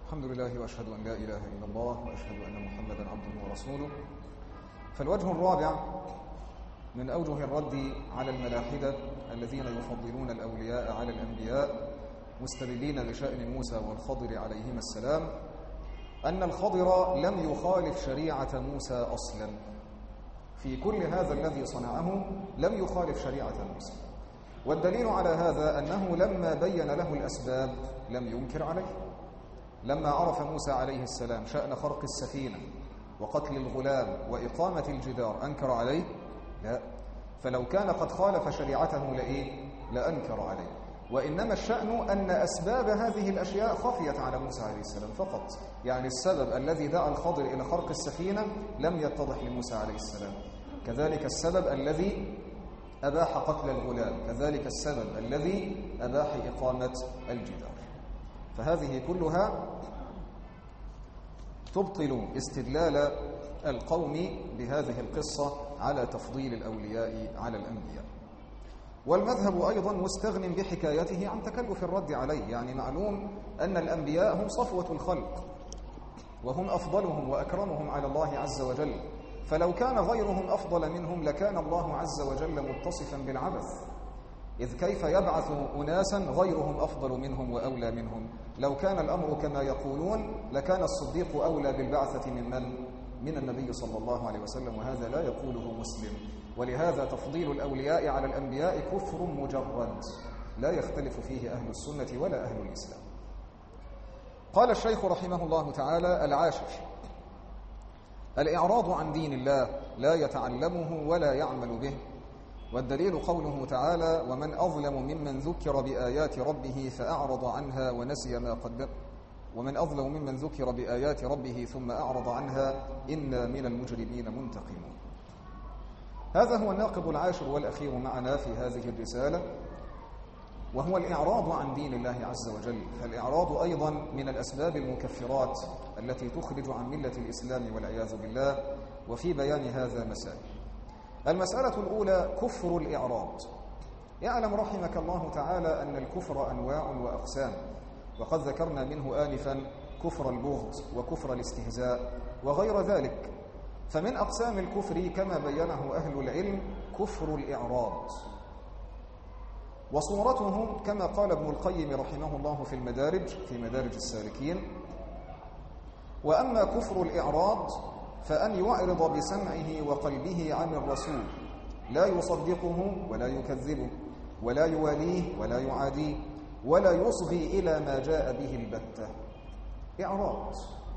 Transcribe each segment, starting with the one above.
الحمد لله وأشهد أن لا إله إلا الله وأشهد أن محمدا عبده ورسوله. فالوجه الرابع من أوجه الرد على الملاحدة الذين يفضلون الأولياء على الأنبياء مستدلين بشأن موسى والخضر عليهما السلام أن الخضر لم يخالف شريعة موسى أصلا. في كل هذا الذي صنعه لم يخالف شريعة موسى، والدليل على هذا أنه لما بين له الأسباب لم ينكر عليه. لما عرف موسى عليه السلام شأن خرق السفينة وقتل الغلام وإقامة الجدار أنكر عليه؟ لا. فلو كان قد خالف شريعته لأنكر عليه. وإنما الشأن أن أسباب هذه الأشياء خفيت على موسى عليه السلام فقط. يعني السبب الذي دعا الخضر إلى خرق السفينة لم يتضح لموسى عليه السلام، كذلك السبب الذي أباح قتل الغلام، كذلك السبب الذي أباح إقامة الجدار. فهذه كلها تبطل استدلال القوم بهذه القصة على تفضيل الأولياء على الأنبياء. والمذهب أيضا مستغن بحكايته عن تكلف الرد عليه. يعني معلوم أن الأنبياء هم صفوة الخلق وهم أفضلهم وأكرمهم على الله عز وجل، فلو كان غيرهم أفضل منهم لكان الله عز وجل متصفا بالعبث. إذ كيف يبعث أناسا غيرهم أفضل منهم وأولى منهم؟ لو كان الأمر كما يقولون لكان الصديق أولى بالبعثة من النبي صلى الله عليه وسلم، وهذا لا يقوله مسلم. ولهذا تفضيل الأولياء على الأنبياء كفر مجرد لا يختلف فيه أهل السنة ولا أهل الإسلام. قال الشيخ رحمه الله تعالى: العاشر: الإعراض عن دين الله لا يتعلمه ولا يعمل به. والدليل قوله تعالى: ومن أظلم ممن ذكر بآيات ربه فأعرض عنها ونسي ما قدم، ومن أظلم ممن ذكر بآيات ربه ثم أعرض عنها إنا من المجرمين منتقمون. هذا هو الناقض العاشر والأخير معنا في هذه الرسالة، وهو الإعراض عن دين الله عز وجل. فالإعراض أيضا من الأسباب المكفرات التي تخرج عن ملة الإسلام والعياذ بالله. وفي بيان هذا مسائل. المسألة الأولى كفر الإعراض. يعلم رحمك الله تعالى أن الكفر أنواع وأقسام، وقد ذكرنا منه آنفا كفر البغض وكفر الاستهزاء وغير ذلك. فمن أقسام الكفر كما بينه أهل العلم كفر الإعراض، وصورته كما قال ابن القيم رحمه الله في مدارج السالكين: وأما كفر الإعراض فأن يعرض بسمعه وقلبه عن الرسول، لا يصدقه ولا يكذبه ولا يواليه ولا يعاديه ولا يصغي إلى ما جاء به البتة. إعراض،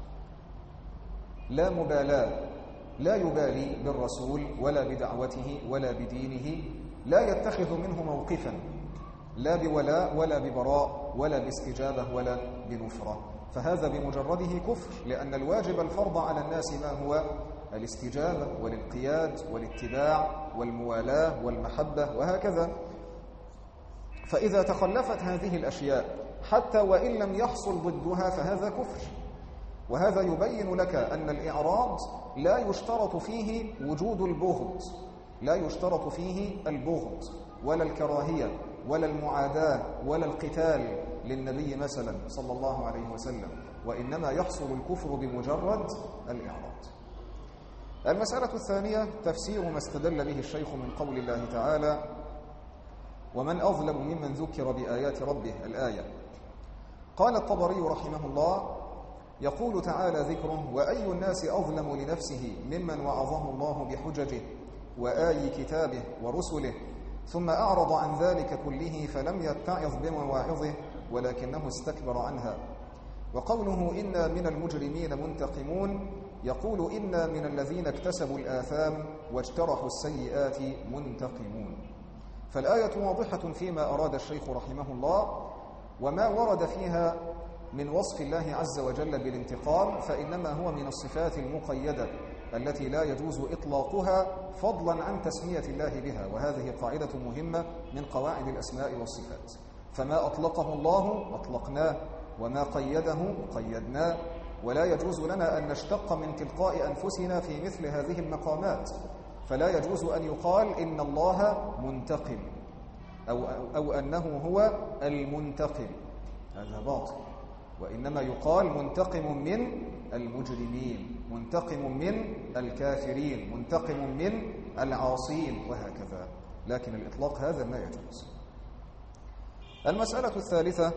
لا مبالاة، لا يبالي بالرسول ولا بدعوته ولا بدينه، لا يتخذ منه موقفا، لا بولاء ولا ببراء ولا باستجابة ولا بنفرة. فهذا بمجرده كفر، لأن الواجب الفرض على الناس ما هو؟ الاستجابة والانقياد والاتباع والموالاة والمحبة وهكذا. فإذا تخلفت هذه الأشياء حتى وإن لم يحصل ضدها فهذا كفر. وهذا يبين لك أن الإعراض لا يشترط فيه وجود البغض، لا يشترط فيه البغض ولا الكراهية ولا المعاداة ولا القتال للنبي مثلا صلى الله عليه وسلم، وإنما يحصل الكفر بمجرد الإعراض. المسألة الثانية تفسير ما استدل به الشيخ من قول الله تعالى: ومن أظلم ممن ذكر بآيات ربه، الآية. قال الطبري رحمه الله: يقول تعالى ذكره: وأي الناس أظلم لنفسه ممن وعظه الله بحججه وآي كتابه ورسله ثم أعرض عن ذلك كله فلم يتعظ بمواعظه ولكنه استكبر عنها. وقوله إنا من المجرمين منتقمون، يقول إنا من الذين اكتسبوا الآثام واجترحوا السيئات منتقمون. فالآية واضحة فيما أراد الشيخ رحمه الله، وما ورد فيها من وصف الله عز وجل بالانتقام فإنما هو من الصفات المقيدة التي لا يجوز إطلاقها فضلا عن تسمية الله بها، وهذه قاعدة مهمة من قواعد الأسماء والصفات. فما أطلقه الله أطلقناه، وما قيده قيدناه، ولا يجوز لنا أن نشتق من تلقاء أنفسنا في مثل هذه المقامات. فلا يجوز أن يقال إن الله منتقم أو أنه هو المنتقم، هذا باطل. وإنما يقال منتقم من المجرمين، منتقم من الكافرين، منتقم من العاصين، وهكذا. لكن الإطلاق هذا لا يجوز. المسألة الثالثة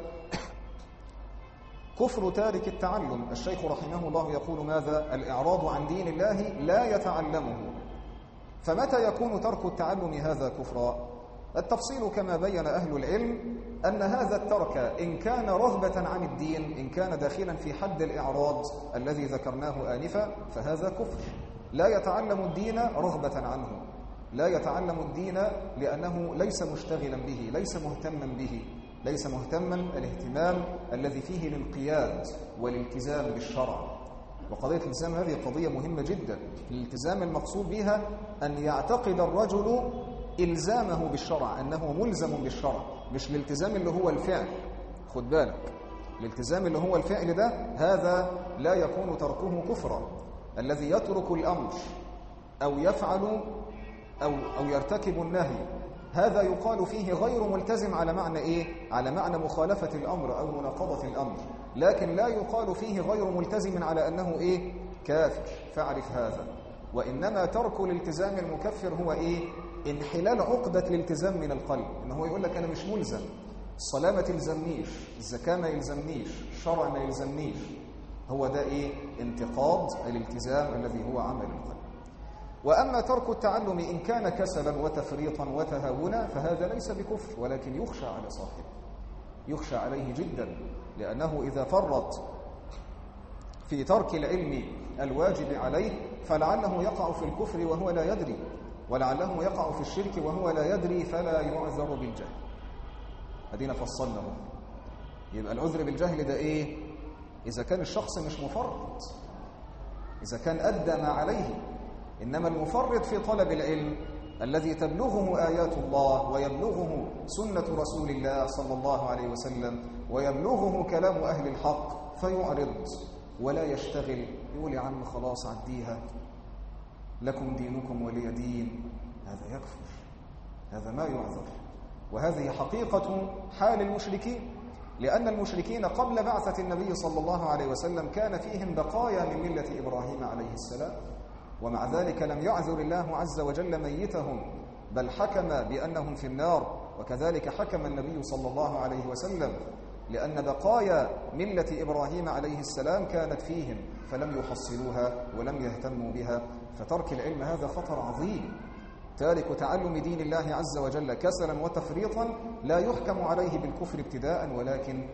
كفر تارك التعلم. الشيخ رحمه الله يقول ماذا؟ الإعراض عن دين الله لا يتعلمه. فمتى يكون ترك التعلم هذا كفرا؟ التفصيل كما بين أهل العلم أن هذا الترك إن كان رغبة عن الدين، إن كان داخلا في حد الإعراض الذي ذكرناه آنفا، فهذا كفر. لا يتعلم الدين رغبة عنه، لا يتعلم الدين لأنه ليس مشتغلا به، ليس مهتما به، ليس مهتما الاهتمام الذي فيه الانقياد والالتزام بالشرع. وقضية الالتزام هذه قضية مهمة جدا. الالتزام المقصود بها أن يعتقد الرجل إلزامه بالشرع، أنه ملزم بالشرع، مش الالتزام اللي هو الفعل. خد بالك، الالتزام اللي هو الفعل ده هذا لا يكون تركه كفرا. الذي يترك الأمر أو يفعل أو يرتكب النهي هذا يقال فيه غير ملتزم على معنى إيه؟ على معنى مخالفة الأمر أو مناقضة الأمر، لكن لا يقال فيه غير ملتزم على أنه إيه؟ كافر. فاعرف هذا. وإنما ترك الالتزام المكفر هو إيه؟ انحلال عقدة الالتزام من القلب، إنه هو يقول لك أنا مش ملزم، الصلاة ما تلزمنيش، الزكاة ما يلزمنيش، الشرع ما يلزمنيش. هو ده إيه؟ انتقاض الالتزام الذي هو عمل القلب. وأما ترك التعلم إن كان كسلا وتفريطا وتهاونا فهذا ليس بكفر، ولكن يخشى على صاحبه، يخشى عليه جدا، لأنه إذا فرط في ترك العلم الواجب عليه فلعله يقع في الكفر وهو لا يدري، ولعله يقع في الشرك وهو لا يدري، فلا يعذر بالجهل. هدينا فصلنا. يبقى العذر بالجهل ده إيه؟ إذا كان الشخص مش مفرط، إذا كان أدى ما عليه. إنما المفرط في طلب العلم الذي تبلغه آيات الله ويبلغه سنة رسول الله صلى الله عليه وسلم ويبلغه كلام أهل الحق فيعرض ولا يشتغل، يقول يا عم خلاص عديها، لكم دينكم ولي دين، هذا يكفر، هذا ما يعذر. وهذه حقيقة حال المشركين، لأن المشركين قبل بعثة النبي صلى الله عليه وسلم كان فيهم بقايا من ملة إبراهيم عليه السلام، ومع ذلك لم يعذر الله عز وجل ميتهم، بل حكم بأنهم في النار. وكذلك حكم النبي صلى الله عليه وسلم، لأن بقايا ملة إبراهيم عليه السلام كانت فيهم فلم يحصلوها ولم يهتموا بها. فترك العلم هذا خطر عظيم. تارك تعلم دين الله عز وجل كسلا وتفريطا لا يحكم عليه بالكفر ابتداء، ولكن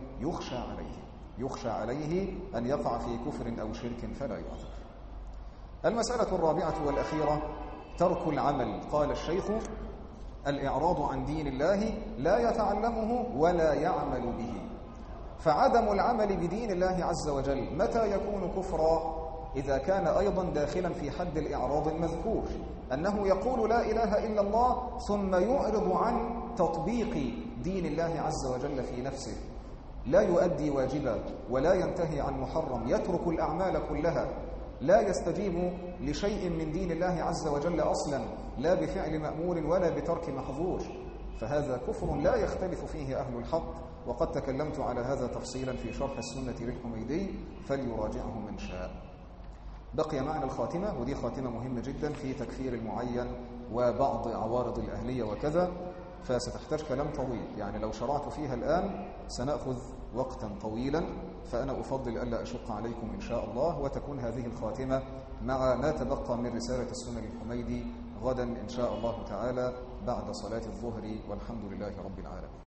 يخشى عليه أن يقع في كفر أو شرك فلا يعذر. المسألة الرابعة والأخيرة ترك العمل. قال الشيخ الإعراض عن دين الله لا يتعلمه ولا يعمل به. فعدم العمل بدين الله عز وجل متى يكون كفرا؟ إذا كان أيضا داخلا في حد الإعراض المذكور، أنه يقول لا إله إلا الله ثم يعرض عن تطبيق دين الله عز وجل في نفسه، لا يؤدي واجبا ولا ينتهي عن محرم، يترك الأعمال كلها، لا يستجيب لشيء من دين الله عز وجل أصلا، لا بفعل مأمور ولا بترك محظور. فهذا كفر لا يختلف فيه أهل الحق، وقد تكلمت على هذا تفصيلا في شرح السنة للحميدي فليراجعه من شاء. بقي معنا الخاتمة، ودي خاتمة مهمة جدا في تكفير المعين وبعض عوارض الأهلية وكذا، فستحتاج كلام طويل، يعني لو شرعت فيها الآن سنأخذ وقتا طويلا، فأنا أفضل ألا أشق عليكم إن شاء الله، وتكون هذه الخاتمة مع ما تبقى من رسالة السنة للحميدي غدا إن شاء الله تعالى بعد صلاة الظهر، والحمد لله رب العالمين.